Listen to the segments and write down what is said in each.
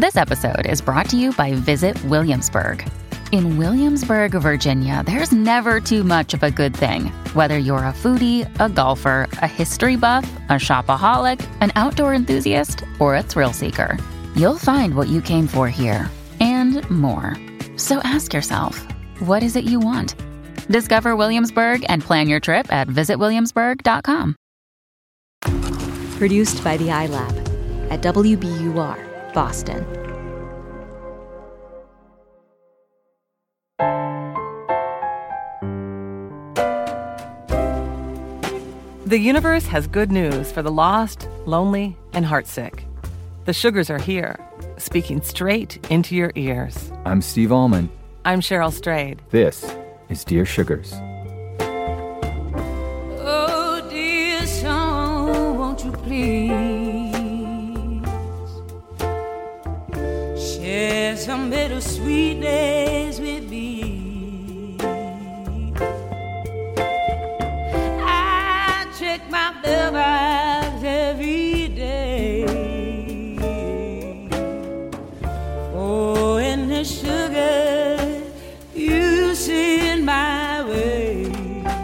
This episode is brought to you by Visit Williamsburg. In Williamsburg, Virginia, there's never too much of a good thing. Whether you're a foodie, a golfer, a history buff, a shopaholic, an outdoor enthusiast, or a thrill seeker, you'll find what you came for here and more. So ask yourself, what is it you want? Discover Williamsburg and plan your trip at visitwilliamsburg.com. Produced by the iLab at WBUR, Boston. The universe has good news for the lost, lonely, and heartsick. The Sugars are here, speaking straight into your ears. I'm Steve Allman. I'm Cheryl Strayed. This is Dear Sugars. Oh, dear song, won't you please share some bittersweet days with me? I check my mailbox every day. Oh, and the sugar you send my way.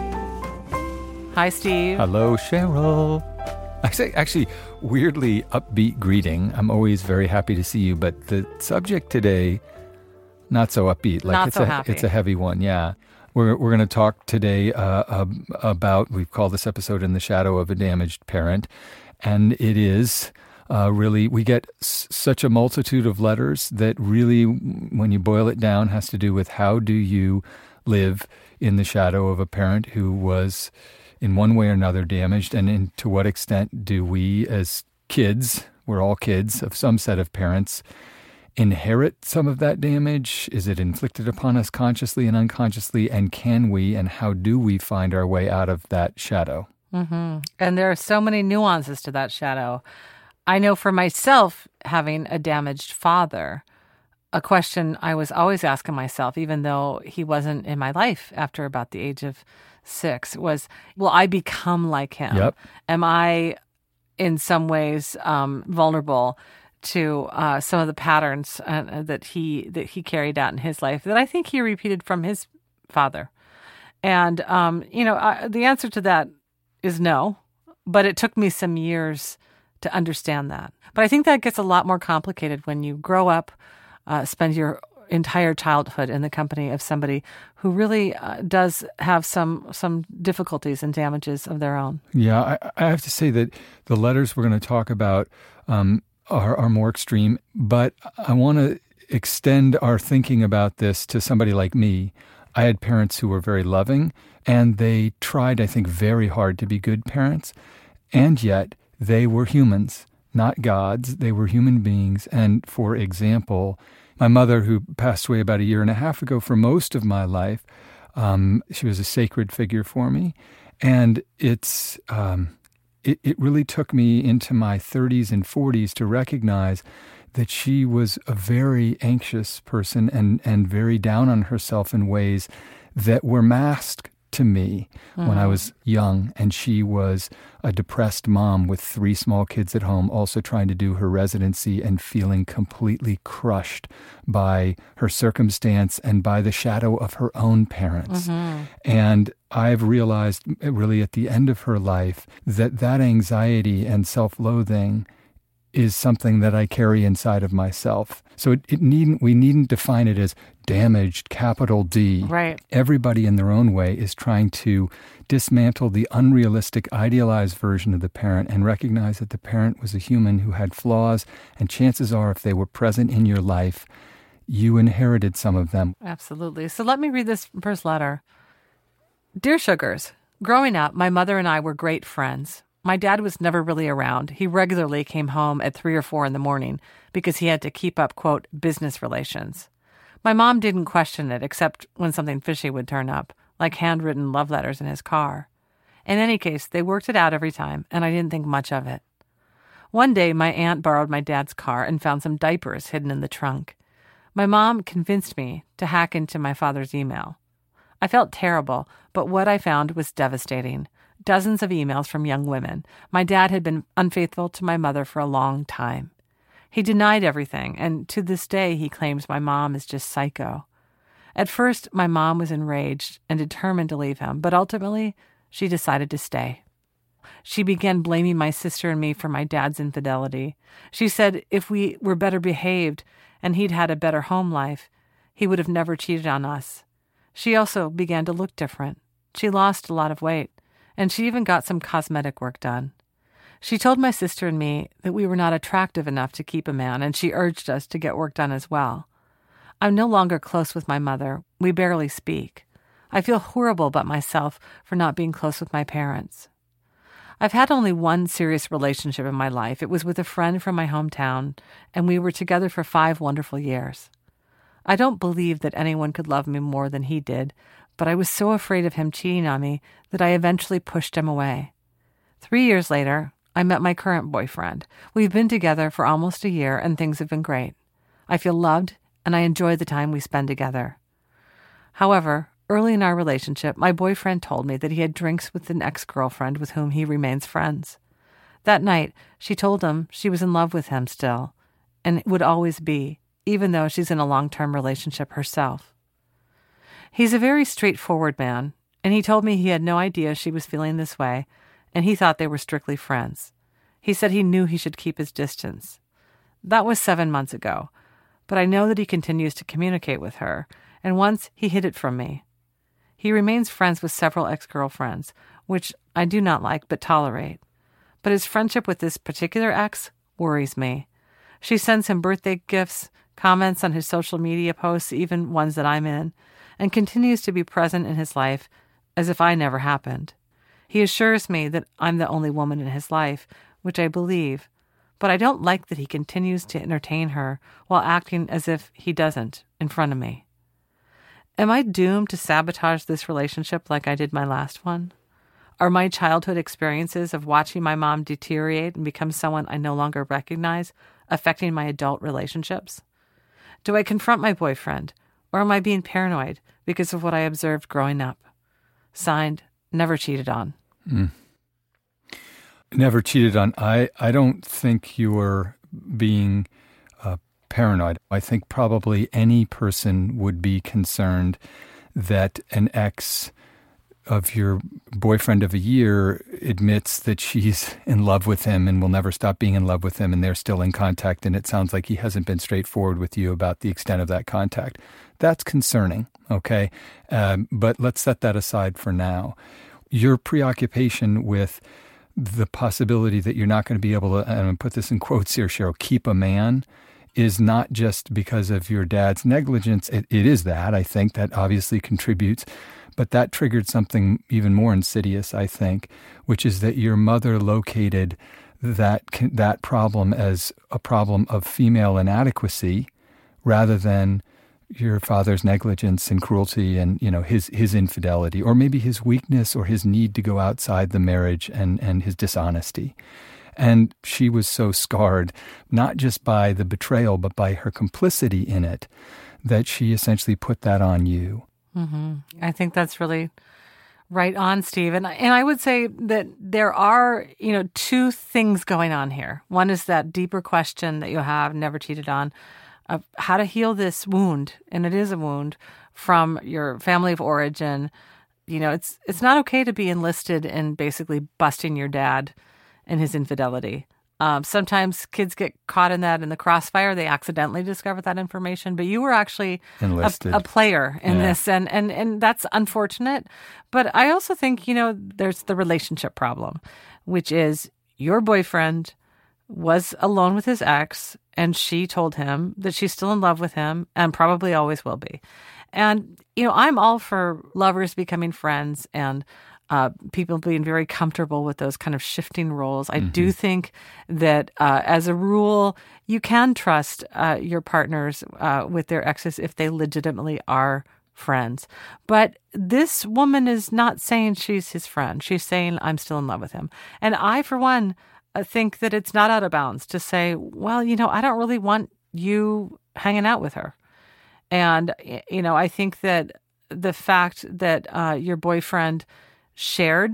Hi, Steve. Hello, Cheryl. I say, actually, weirdly upbeat greeting. I'm always very happy to see you, but the subject today, not so upbeat. Not so happy. It's a heavy one, yeah. We're going to talk today about, we've called this episode In the Shadow of a Damaged Parent, and it is really, we get such a multitude of letters that really, when you boil it down, has to do with how do you live in the shadow of a parent who was in one way or another damaged, and to what extent do we as kids, we're all kids of some set of parents, inherit some of that damage? Is it inflicted upon us consciously and unconsciously? And can we, and how do we find our way out of that shadow? Mm-hmm. And there are so many nuances to that shadow. I know for myself, having a damaged father, a question I was always asking myself, even though he wasn't in my life after about the age of 6, was, will I become like him? Yep. Am I in some ways vulnerable to some of the patterns that he carried out in his life that I think he repeated from his father? And, the answer to that is no, but it took me some years to understand that. But I think that gets a lot more complicated when you grow up, spend your entire childhood in the company of somebody who really does have some difficulties and damages of their own. Yeah, I have to say that the letters we're going to talk about are more extreme, but I want to extend our thinking about this to somebody like me. I had parents who were very loving, and they tried, I think, very hard to be good parents, and yet they were humans, not gods. They were human beings. And for example, my mother, who passed away about 1.5 years ago, for most of my life, she was a sacred figure for me. And it really took me into my 30s and 40s to recognize that she was a very anxious person and very down on herself in ways that were masked to me when I was young. And she was a depressed mom with 3 small kids at home, also trying to do her residency and feeling completely crushed by her circumstance and by the shadow of her own parents. And I've realized really at the end of her life that anxiety and self-loathing is something that I carry inside of myself. So we needn't define it as damaged, capital D. Right. Everybody in their own way is trying to dismantle the unrealistic, idealized version of the parent and recognize that the parent was a human who had flaws, and chances are if they were present in your life, you inherited some of them. Absolutely. So let me read this first letter. Dear Sugars, growing up, my mother and I were great friends. My dad was never really around. He regularly came home at 3 or 4 in the morning because he had to keep up, quote, business relations. My mom didn't question it except when something fishy would turn up, like handwritten love letters in his car. In any case, they worked it out every time, and I didn't think much of it. One day, my aunt borrowed my dad's car and found some diapers hidden in the trunk. My mom convinced me to hack into my father's email. I felt terrible, but what I found was devastating. Dozens of emails from young women. My dad had been unfaithful to my mother for a long time. He denied everything, and to this day he claims my mom is just psycho. At first, my mom was enraged and determined to leave him, but ultimately, she decided to stay. She began blaming my sister and me for my dad's infidelity. She said if we were better behaved and he'd had a better home life, he would have never cheated on us. She also began to look different. She lost a lot of weight, and she even got some cosmetic work done. She told my sister and me that we were not attractive enough to keep a man, and she urged us to get work done as well. I'm no longer close with my mother. We barely speak. I feel horrible about myself for not being close with my parents. I've had only one serious relationship in my life. It was with a friend from my hometown, and we were together for 5 wonderful years. I don't believe that anyone could love me more than he did, but I was so afraid of him cheating on me that I eventually pushed him away. 3 years later, I met my current boyfriend. We've been together for almost a year, and things have been great. I feel loved, and I enjoy the time we spend together. However, early in our relationship, my boyfriend told me that he had drinks with an ex-girlfriend with whom he remains friends. That night, she told him she was in love with him still, and would always be, even though she's in a long-term relationship herself. He's a very straightforward man, and he told me he had no idea she was feeling this way, and he thought they were strictly friends. He said he knew he should keep his distance. That was 7 months ago, but I know that he continues to communicate with her, and once he hid it from me. He remains friends with several ex-girlfriends, which I do not like but tolerate. But his friendship with this particular ex worries me. She sends him birthday gifts, comments on his social media posts, even ones that I'm in, and continues to be present in his life as if I never happened. He assures me that I'm the only woman in his life, which I believe, but I don't like that he continues to entertain her while acting as if he doesn't in front of me. Am I doomed to sabotage this relationship like I did my last one? Are my childhood experiences of watching my mom deteriorate and become someone I no longer recognize affecting my adult relationships? Do I confront my boyfriend, or am I being paranoid because of what I observed growing up? Signed, Never Cheated On. Never cheated on. I don't think you're being paranoid. I think probably any person would be concerned that an ex of your boyfriend of a year admits that she's in love with him and will never stop being in love with him, and they're still in contact, and it sounds like he hasn't been straightforward with you about the extent of that contact. That's concerning, okay? But let's set that aside for now. Your preoccupation with the possibility that you're not going to be able to, and I'm going to put this in quotes here, Cheryl, keep a man, is not just because of your dad's negligence. It is that. I think that obviously contributes. But that triggered something even more insidious, I think, which is that your mother located that problem as a problem of female inadequacy rather than your father's negligence and cruelty and, you know, his infidelity, or maybe his weakness or his need to go outside the marriage and his dishonesty. And she was so scarred, not just by the betrayal, but by her complicity in it, that she essentially put that on you. Mm-hmm. I think that's really right on, Steve. And I would say that there are, two things going on here. One is that deeper question that you have, Never Cheated On, of how to heal this wound, and it is a wound, from your family of origin. It's not okay to be enlisted in basically busting your dad and his infidelity. Sometimes kids get caught in the crossfire. They accidentally discover that information, but you were actually a player in this, and that's unfortunate. But I also think, there's the relationship problem, which is your boyfriend was alone with his ex, and she told him that she's still in love with him and probably always will be. And, I'm all for lovers becoming friends and people being very comfortable with those kind of shifting roles. I do think that as a rule, you can trust your partners with their exes if they legitimately are friends. But this woman is not saying she's his friend. She's saying, I'm still in love with him. And I, for one, think that it's not out of bounds to say, well, I don't really want you hanging out with her. And, I think that the fact that your boyfriend shared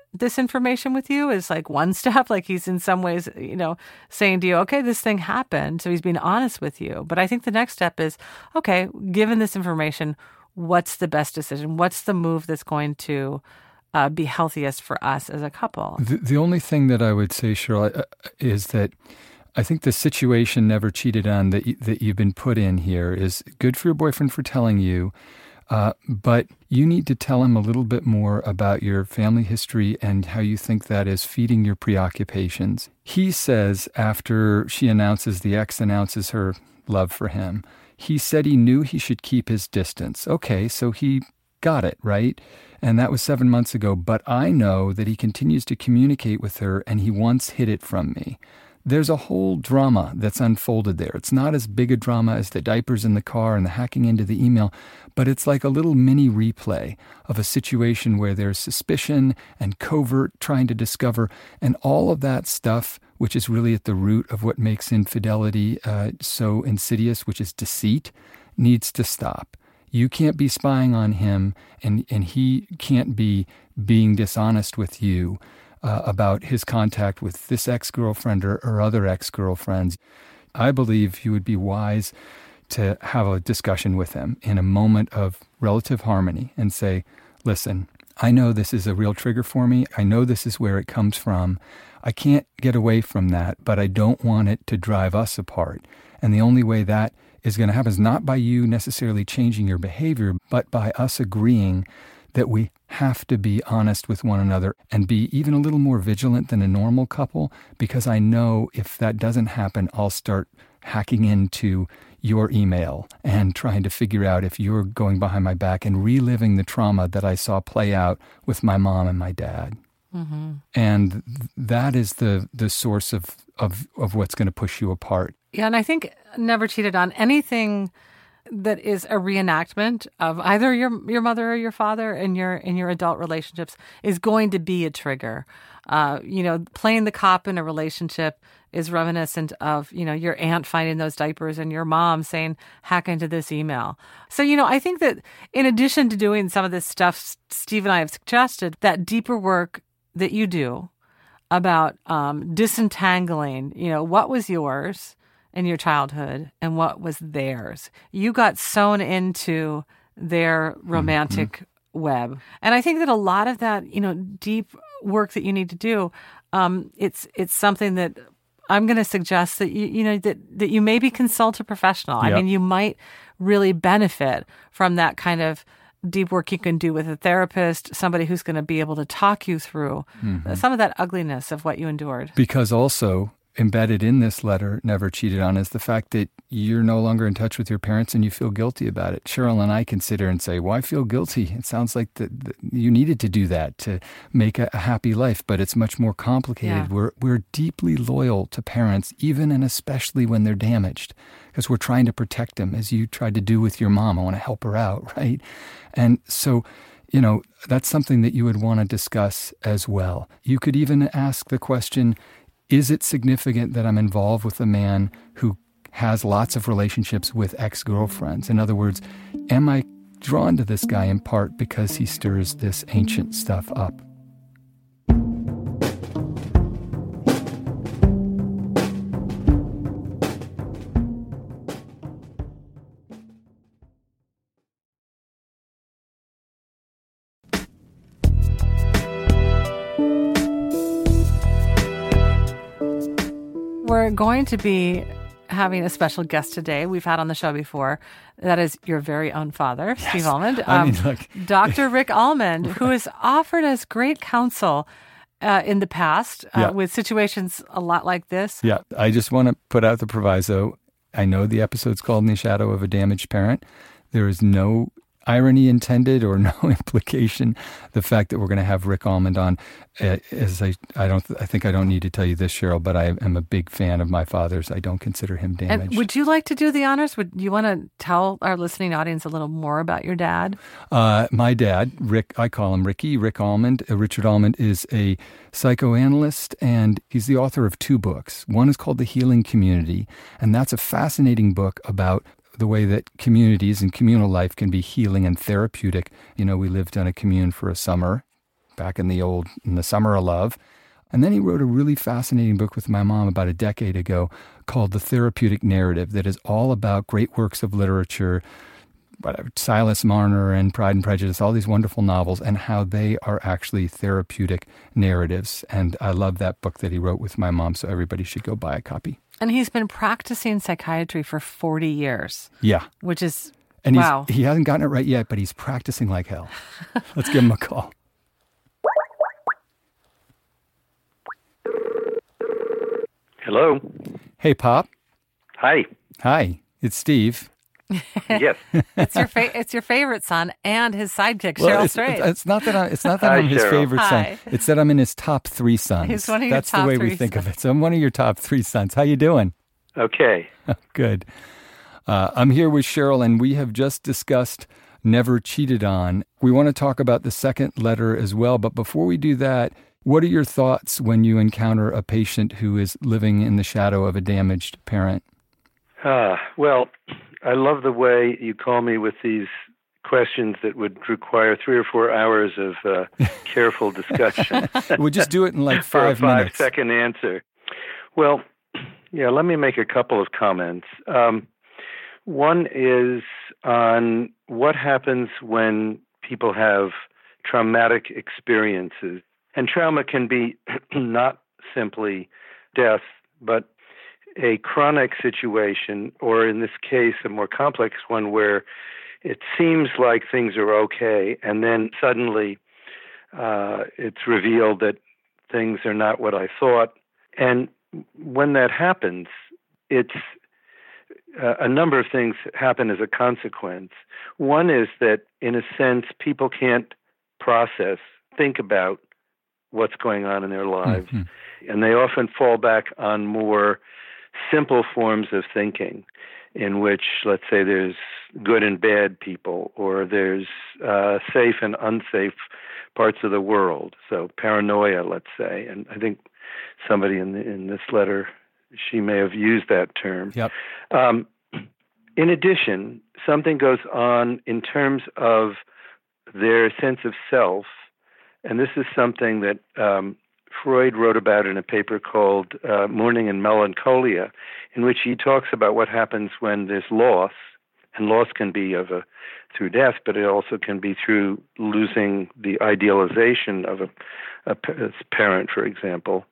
this information with you is like one step. Like he's in some ways, saying to you, okay, this thing happened. So he's being honest with you. But I think the next step is, okay, given this information, what's the best decision? What's the move that's going to be healthiest for us as a couple? The only thing that I would say, Cheryl, is that I think the situation never cheated on that you've been put in here is good for your boyfriend for telling you, but you need to tell him a little bit more about your family history and how you think that is feeding your preoccupations. He says after the ex announces her love for him, he said he knew he should keep his distance. Okay, so he got it, right? And that was 7 months ago, but I know that he continues to communicate with her and he once hid it from me. There's a whole drama that's unfolded there. It's not as big a drama as the diapers in the car and the hacking into the email, but it's like a little mini replay of a situation where there's suspicion and covert trying to discover, and all of that stuff, which is really at the root of what makes infidelity so insidious, which is deceit, needs to stop. You can't be spying on him, and he can't be being dishonest with you about his contact with this ex-girlfriend or other ex-girlfriends. I believe you would be wise to have a discussion with him in a moment of relative harmony and say, listen, I know this is a real trigger for me. I know this is where it comes from. I can't get away from that, but I don't want it to drive us apart. And the only way that is going to happen is not by you necessarily changing your behavior, but by us agreeing that we have to be honest with one another and be even a little more vigilant than a normal couple, because I know if that doesn't happen, I'll start hacking into your email and trying to figure out if you're going behind my back and reliving the trauma that I saw play out with my mom and my dad. Mm-hmm. And that is the source of what's going to push you apart. Yeah, and I think never cheated on anything that is a reenactment of either your mother or your father in your adult relationships is going to be a trigger. Playing the cop in a relationship is reminiscent of, your aunt finding those diapers and your mom saying, hack into this email. So, I think that in addition to doing some of this stuff Steve and I have suggested, that deeper work that you do about disentangling, what was yours in your childhood and what was theirs. You got sewn into their romantic web. And I think that a lot of that, deep work that you need to do, it's something that I'm going to suggest that that you maybe consult a professional. Yep. I mean, you might really benefit from that kind of deep work you can do with a therapist, somebody who's going to be able to talk you through some of that ugliness of what you endured. Because also embedded in this letter, never cheated on, is the fact that you're no longer in touch with your parents and you feel guilty about it. Cheryl and I consider and say, why feel guilty? It sounds like you needed to do that to make a happy life, but it's much more complicated. Yeah. We're deeply loyal to parents, even and especially when they're damaged, because we're trying to protect them, as you tried to do with your mom. I want to help her out, right? And so, that's something that you would want to discuss as well. You could even ask the question, is it significant that I'm involved with a man who has lots of relationships with ex-girlfriends? In other words, am I drawn to this guy in part because he stirs this ancient stuff up? We're going to be having a special guest today we've had on the show before. That is your very own father, yes. Steve Almond. Dr. Rick Almond, who has offered us great counsel in the past with situations a lot like this. Yeah, I just want to put out the proviso. I know the episode's called In the Shadow of a Damaged Parent. There is no irony intended or no implication. The fact that we're going to have Rick Almond on, I think I don't need to tell you this, Cheryl, but I am a big fan of my father's. I don't consider him damaged. And would you like to do the honors? Would you want to tell our listening audience a little more about your dad? My dad, Rick, I call him Ricky, Rick Almond. Richard Almond is a psychoanalyst, and he's the author of 2 books. One is called The Healing Community, and that's a fascinating book about the way that communities and communal life can be healing and therapeutic. We lived on a commune for a summer back in the summer of love. And then he wrote a really fascinating book with my mom about a decade ago called The Therapeutic Narrative that is all about great works of literature, Silas Marner and Pride and Prejudice, all these wonderful novels, and how they are actually therapeutic narratives. And I love that book that he wrote with my mom, so everybody should go buy a copy. And he's been practicing psychiatry for 40 years. Yeah. Which is, and wow. He hasn't gotten it right yet, but he's practicing like hell. Let's give him a call. Hello. Hey, Pop. Hi. Hi. It's Steve. Yes. It's your favorite son and his sidekick, Cheryl Strayed. It's not that Hi, I'm his Cheryl. favorite Hi. son. It's that I'm in his top 3 sons. He's one of your That's top the way 3 we think of it. So I'm one of your top 3 sons. How you doing? Okay. Good. I'm here with Cheryl, and we have just discussed Never Cheated On. We want to talk about the second letter as well, but before we do that, what are your thoughts when you encounter a patient who is living in the shadow of a damaged parent? Well, I love the way you call me with these questions that would require 3 or 4 hours of careful discussion. We'll just do it in like 5 for a minutes. 5-second answer. Well, yeah, let me make a couple of comments. One is on what happens when people have traumatic experiences. And trauma can be not simply death, but a chronic situation, or in this case, a more complex one where it seems like things are okay, and then suddenly it's revealed that things are not what I thought. And when that happens, it's a number of things happen as a consequence. One is that, in a sense, people can't think about what's going on in their lives. Mm-hmm. And they often fall back on more simple forms of thinking in which, let's say, there's good and bad people, or there's safe and unsafe parts of the world. So paranoia, let's say. And I think somebody in this letter, she may have used that term. Yep. In addition, something goes on in terms of their sense of self. And this is something that Freud wrote about in a paper called Mourning and Melancholia, in which he talks about what happens when there's loss. And loss can be through death, but it also can be through losing the idealization of a parent, for example.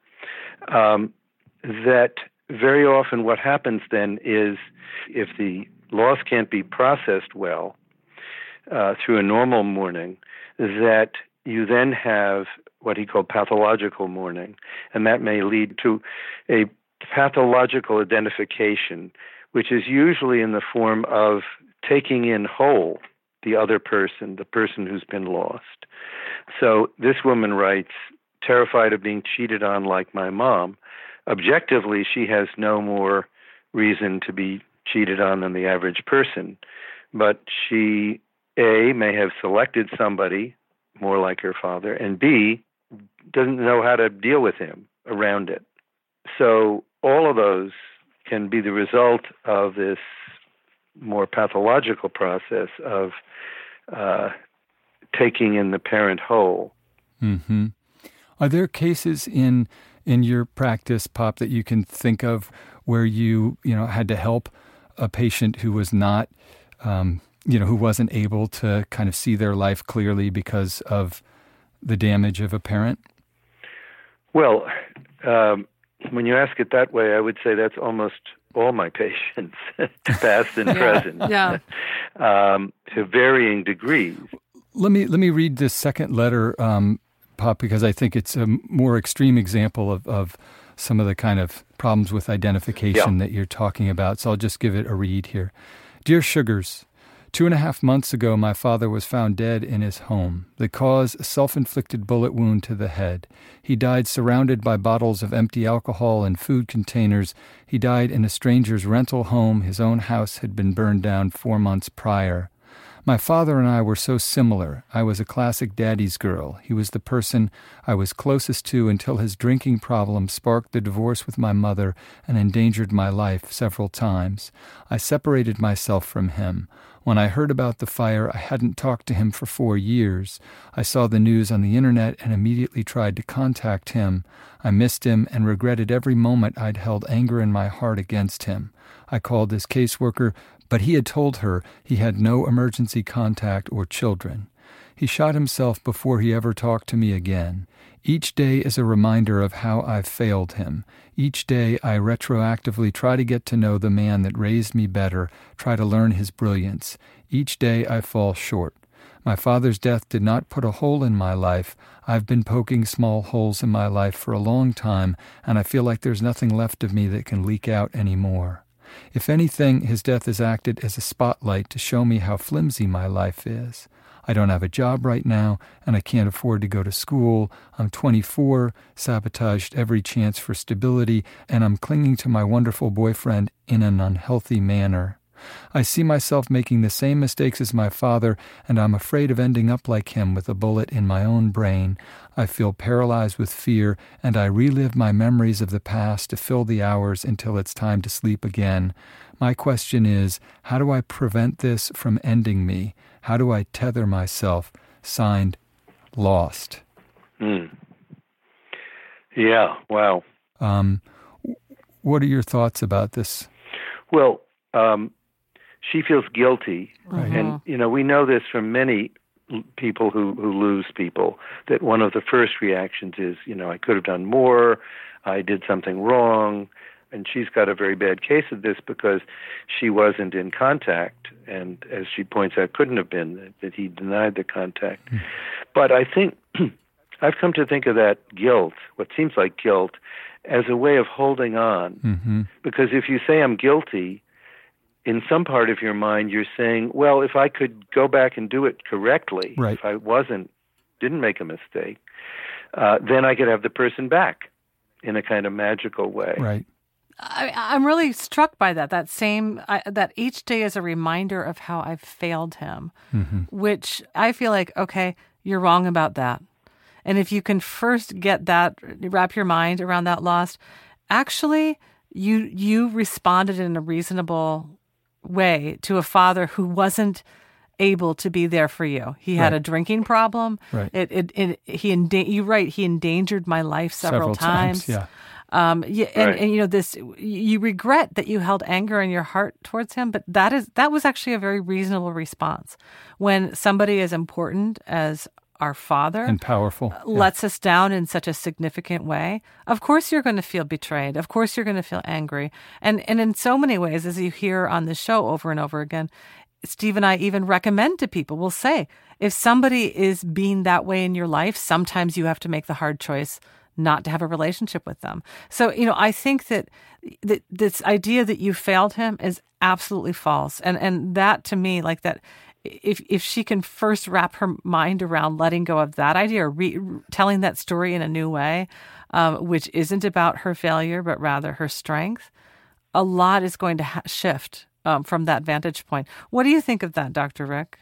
That very often what happens then is, if the loss can't be processed well through a normal mourning, that you then have what he called pathological mourning, and that may lead to a pathological identification, which is usually in the form of taking in whole the other person, the person who's been lost. So this woman writes, terrified of being cheated on like my mom. Objectively, she has no more reason to be cheated on than the average person, but she, A, may have selected somebody more like her father, and B, doesn't know how to deal with him around it. So all of those can be the result of this more pathological process of taking in the parent whole. Mm-hmm. Are there cases in your practice, Pop, that you can think of where you had to help a patient who was not who wasn't able to kind of see their life clearly because of the damage of a parent? Well, when you ask it that way, I would say that's almost all my patients, past and present, to varying degrees. Let me read this second letter, Pop, because I think it's a more extreme example of some of the kind of problems with identification that you're talking about. So I'll just give it a read here. Dear Sugars, 2.5 months ago, my father was found dead in his home. The cause, a self-inflicted bullet wound to the head. He died surrounded by bottles of empty alcohol and food containers. He died in a stranger's rental home. His own house had been burned down 4 months prior. My father and I were so similar. I was a classic daddy's girl. He was the person I was closest to until his drinking problem sparked the divorce with my mother and endangered my life several times. I separated myself from him. When I heard about the fire, I hadn't talked to him for 4 years. I saw the news on the internet and immediately tried to contact him. I missed him and regretted every moment I'd held anger in my heart against him. I called his caseworker, but he had told her he had no emergency contact or children. He shot himself before he ever talked to me again. Each day is a reminder of how I've failed him. Each day I retroactively try to get to know the man that raised me better, try to learn his brilliance. Each day I fall short. My father's death did not put a hole in my life. I've been poking small holes in my life for a long time, and I feel like there's nothing left of me that can leak out anymore. If anything, his death has acted as a spotlight to show me how flimsy my life is. I don't have a job right now, and I can't afford to go to school. I'm 24, sabotaged every chance for stability, and I'm clinging to my wonderful boyfriend in an unhealthy manner. I see myself making the same mistakes as my father, and I'm afraid of ending up like him with a bullet in my own brain. I feel paralyzed with fear, and I relive my memories of the past to fill the hours until it's time to sleep again. My question is, how do I prevent this from ending me? How do I tether myself? Signed, Lost. Yeah, wow. What are your thoughts about this? Well, she feels guilty. Mm-hmm. And, we know this from many people who lose people, that one of the first reactions is, I could have done more, I did something wrong. And she's got a very bad case of this because she wasn't in contact, and as she points out, couldn't have been, that he denied the contact. But I think, I've come to think of that guilt, what seems like guilt, as a way of holding on. Because if you say I'm guilty, in some part of your mind you're saying, well, if I could go back and do it correctly, right. If I didn't make a mistake, then I could have the person back in a kind of magical way. Right. I'm really struck by that. That each day is a reminder of how I've failed him, which I feel like, okay, you're wrong about that. And if you can first get that, wrap your mind around that loss, actually, you responded in a reasonable way to a father who wasn't able to be there for you. He had a drinking problem. Right. You're right. He endangered my life several times. Yeah. And this, you regret that you held anger in your heart towards him, but that was actually a very reasonable response. When somebody as important as our father and powerful lets us down in such a significant way, of course you're going to feel betrayed. Of course you're going to feel angry. And in so many ways, as you hear on the show over and over again, Steve and I even recommend to people, we'll say, if somebody is being that way in your life, sometimes you have to make the hard choice not to have a relationship with them. So, I think that this idea that you failed him is absolutely false. And that, to me, like that, if she can first wrap her mind around letting go of that idea or telling that story in a new way, which isn't about her failure, but rather her strength, a lot is going to shift from that vantage point. What do you think of that, Dr. Rick?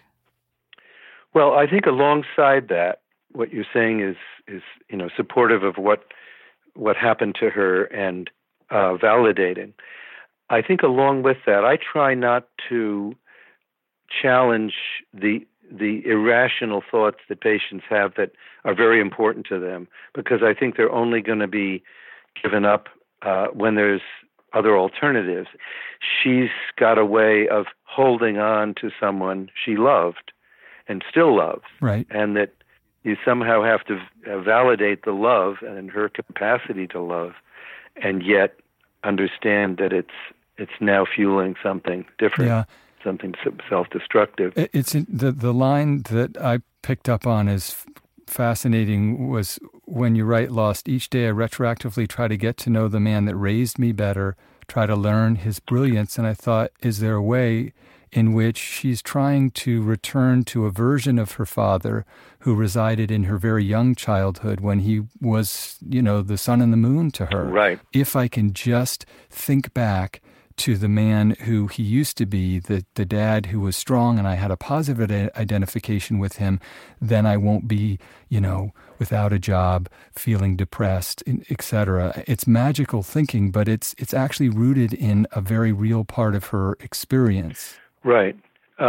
Well, I think alongside that, what you're saying is supportive of what happened to her and validating. I think along with that, I try not to challenge the irrational thoughts that patients have that are very important to them, because I think they're only going to be given up when there's other alternatives. She's got a way of holding on to someone she loved and still loves, right? And that you somehow have to validate the love and her capacity to love, and yet understand that it's now fueling something different, something self-destructive. It's the line that I picked up on is fascinating. Was when you write Lost, each day I retroactively try to get to know the man that raised me better, try to learn his brilliance. And I thought, is there a way in which she's trying to return to a version of her father who resided in her very young childhood when he was, the sun and the moon to her? Right. If I can just think back to the man who he used to be, the dad who was strong, and I had a positive identification with him, then I won't be, without a job, feeling depressed, etc. It's magical thinking, but it's actually rooted in a very real part of her experience. Right.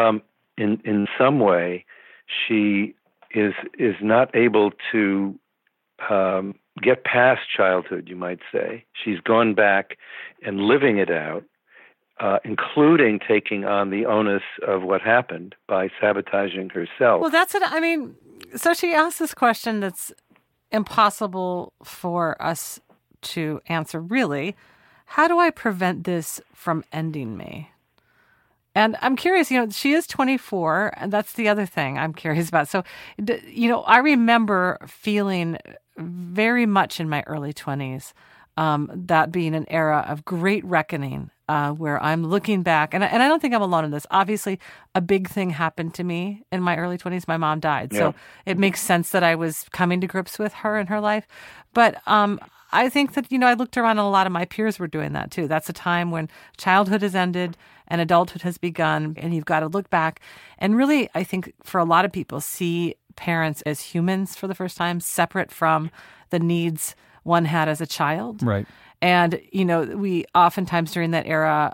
In some way, she is not able to get past childhood, you might say. She's gone back and living it out, including taking on the onus of what happened by sabotaging herself. Well, that's it. I mean, so she asked this question that's impossible for us to answer, really. How do I prevent this from ending me? And I'm curious, she is 24, and that's the other thing I'm curious about. So, I remember feeling very much in my early 20s, that being an era of great reckoning, where I'm looking back, and I don't think I'm alone in this. Obviously, a big thing happened to me in my early 20s. My mom died. Yeah. So it makes sense that I was coming to grips with her in her life. But I think that, I looked around and a lot of my peers were doing that too. That's a time when childhood has ended and adulthood has begun, and you've got to look back and really, I think for a lot of people, see parents as humans for the first time, separate from the needs one had as a child. Right. And, we oftentimes during that era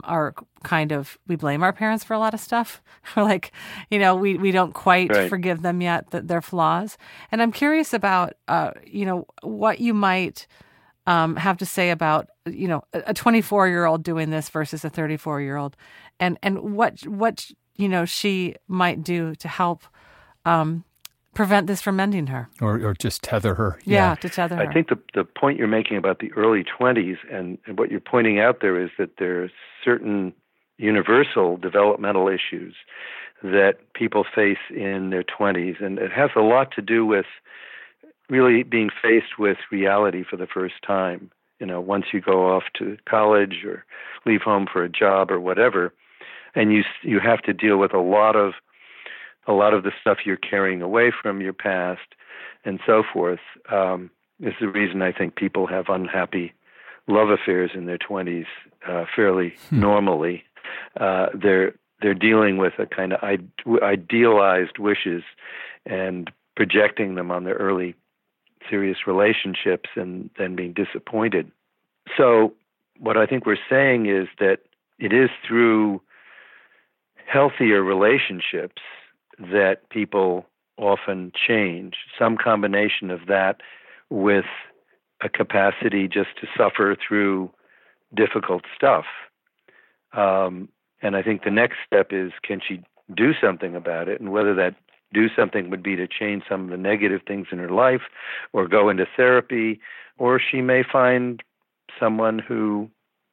we blame our parents for a lot of stuff. We're like, we don't quite forgive them yet, their flaws. And I'm curious about, what you might have to say about, a 24-year-old doing this versus a 34-year-old, and what she might do to help prevent this from ending her. Or just tether her. Yeah, to tether her. I think the point you're making about the early 20s and what you're pointing out there is that there are certain universal developmental issues that people face in their 20s. And it has a lot to do with really being faced with reality for the first time. Once you go off to college or leave home for a job or whatever, and you have to deal with a lot of the stuff you're carrying away from your past and so forth, is the reason I think people have unhappy love affairs in their 20s fairly normally. They're dealing with a kind of idealized wishes and projecting them on their early serious relationships and then being disappointed. So what I think we're saying is that it is through healthier relationships that people often change, some combination of that with a capacity just to suffer through difficult stuff. And I think the next step is, can she do something about it? And whether that do something would be to change some of the negative things in her life or go into therapy, or she may find someone who,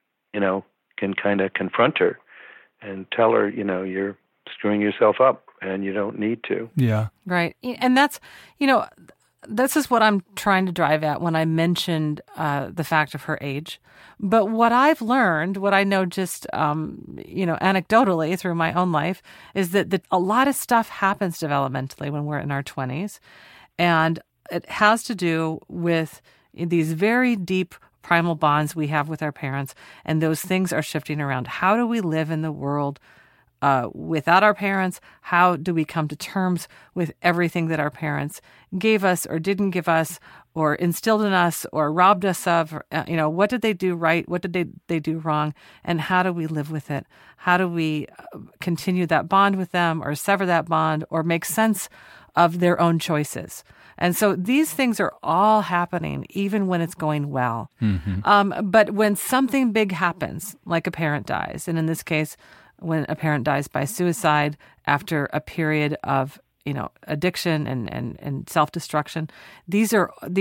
can kind of confront her and tell her, you're screwing yourself up and you don't need to. Yeah. Right. And that's, this is what I'm trying to drive at when I mentioned the fact of her age. But what I've learned, what I know just, anecdotally through my own life, is that a lot of stuff happens developmentally when we're in our 20s. And it has to do with these very deep primal bonds we have with our parents. And those things are shifting around. How do we live in the world without our parents? How do we come to terms with everything that our parents gave us or didn't give us or instilled in us or robbed us of? What did they do right? What did they do wrong? And how do we live with it? How do we continue that bond with them or sever that bond or make sense of their own choices? And so these things are all happening even when it's going well. Mm-hmm. But when something big happens, like a parent dies, and in this case, when a parent dies by suicide after a period of, addiction and self-destruction, these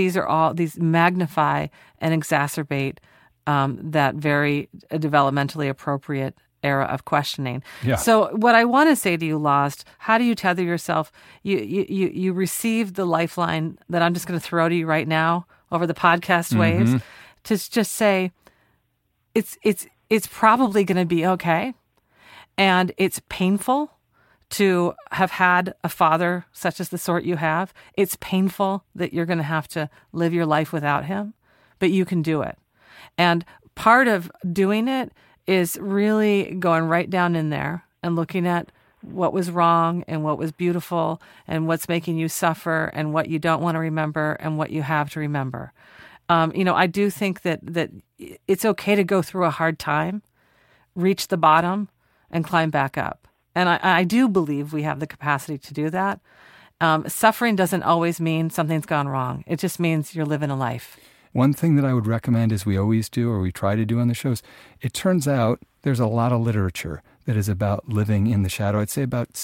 magnify and exacerbate that very developmentally appropriate era of questioning. Yeah. So what I want to say to you, Lost, how do you tether yourself? You receive the lifeline that I'm just going to throw to you right now over the podcast waves to just say, it's probably going to be okay. And it's painful to have had a father such as the sort you have. It's painful that you're going to have to live your life without him, but you can do it. And part of doing it is really going right down in there and looking at what was wrong and what was beautiful and what's making you suffer and what you don't want to remember and what you have to remember. I do think that it's okay to go through a hard time, reach the bottom, and climb back up. And I do believe we have the capacity to do that. Suffering doesn't always mean something's gone wrong. It just means you're living a life. One thing that I would recommend, as we always do, or we try to do on the shows, it turns out there's a lot of literature that is about living in the shadow. I'd say about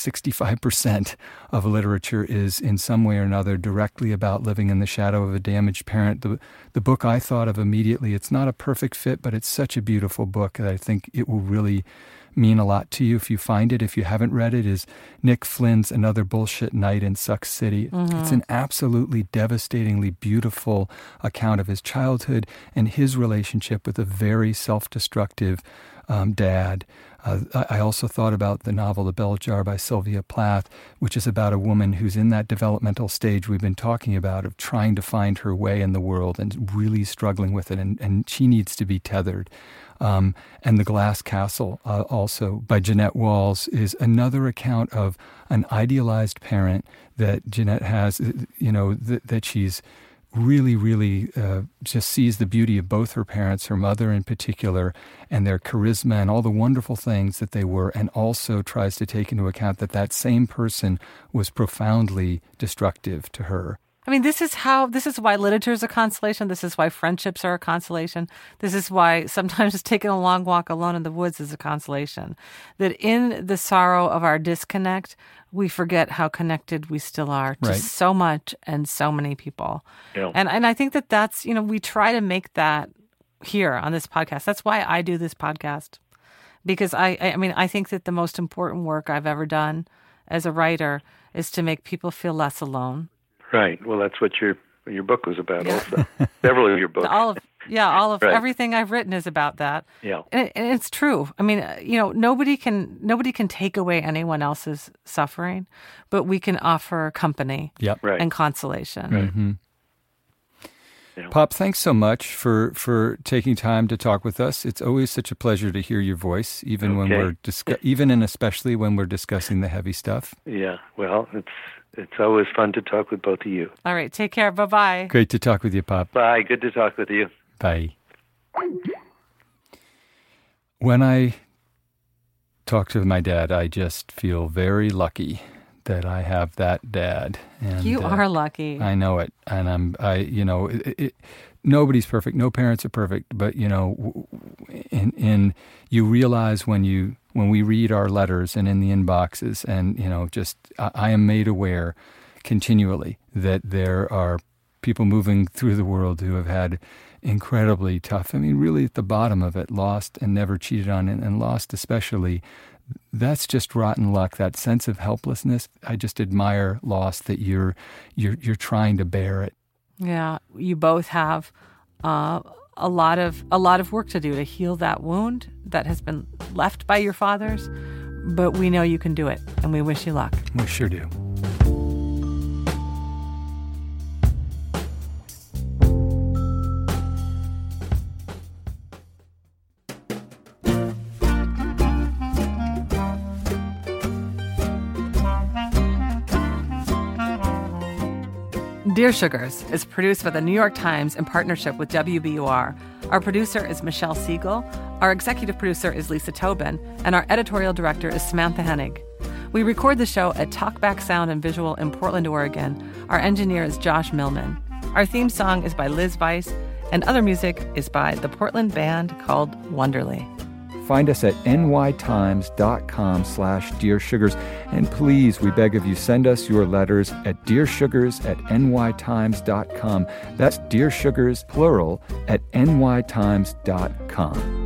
65% of literature is in some way or another directly about living in the shadow of a damaged parent. The book I thought of immediately, it's not a perfect fit, but it's such a beautiful book that I think it will really mean a lot to you if you find it. If you haven't read it, is Nick Flynn's Another Bullshit Night in Suck City. Mm-hmm. It's an absolutely devastatingly beautiful account of his childhood and his relationship with a very self-destructive dad. I also thought about the novel The Bell Jar by Sylvia Plath, which is about a woman who's in that developmental stage we've been talking about of trying to find her way in the world and really struggling with it, and she needs to be tethered. And The Glass Castle, also by Jeanette Walls, is another account of an idealized parent that Jeanette has, that she's really, really just sees the beauty of both her parents, her mother in particular, and their charisma and all the wonderful things that they were, and also tries to take into account that same person was profoundly destructive to her. I mean, this is why literature is a consolation. This is why friendships are a consolation. This is why sometimes taking a long walk alone in the woods is a consolation. That in the sorrow of our disconnect, we forget how connected we still are to so much and so many people. Yeah. And I think that's, we try to make that here on this podcast. That's why I do this podcast. Because I think that the most important work I've ever done as a writer is to make people feel less alone. Right. Well, that's what your book was about also. Several of your books. All of right. Everything I've written is about that. Yeah. And it's true. I mean, nobody can take away anyone else's suffering, but we can offer company and consolation. Right. Mm-hmm. Yeah. Pop, thanks so much for taking time to talk with us. It's always such a pleasure to hear your voice, even when we're even and especially when we're discussing the heavy stuff. Yeah. Well, it's always fun to talk with both of you. All right. Take care. Bye-bye. Great to talk with you, Pop. Bye. Good to talk with you. Bye. When I talk to my dad, I just feel very lucky that I have that dad. And you are lucky. I know it. And nobody's perfect. No parents are perfect. But, in you realize when we read our letters and in the inboxes and, I am made aware continually that there are people moving through the world who have had incredibly tough, really at the bottom of it, lost and never cheated on, and lost especially. That's just rotten luck, that sense of helplessness. I just admire loss, that you're trying to bear it. Yeah, you both have a lot of work to do to heal that wound that has been left by your fathers, but we know you can do it, and we wish you luck. We sure do. Dear Sugars is produced by the New York Times in partnership with WBUR. Our producer is Michelle Siegel, our executive producer is Lisa Tobin, and our editorial director is Samantha Hennig. We record the show at Talkback Sound and Visual in Portland, Oregon. Our engineer is Josh Millman. Our theme song is by Liz Weiss, and other music is by the Portland band called Wonderly. Find us at nytimes.com/Dear Sugars. And please, we beg of you, send us your letters at dearsugars@nytimes.com. That's Dear Sugars, plural, at nytimes.com.